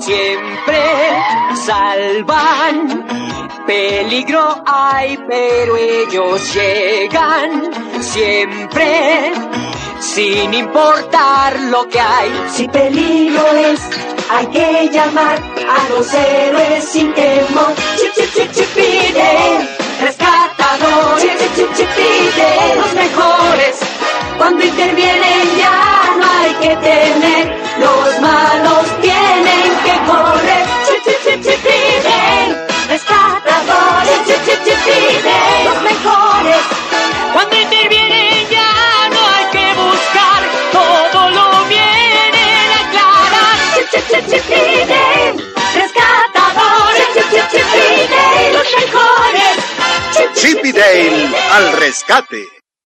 siempre salvan. Peligro hay, pero ellos llegan siempre, sin importar lo que hay. Si peligro es, hay que llamar a los héroes sin temor. Chip-chip-chip-chip-Dale, rescatadores. Chip-chip-chip-Dale, los mejores. Cuando intervienen ya no hay que temer, los malos tienen que correr. Chip-chip-chip-chip-Dale, rescatadores. Chip-chip-chip-Dale, los mejores. Cuando intervienen ya no hay que buscar, todo lo vienen a aclarar. Chip-chip-chip-Dale, rescatadores. Chip-chip-chip-Dale, los mejores. Chip y Dale al rescate.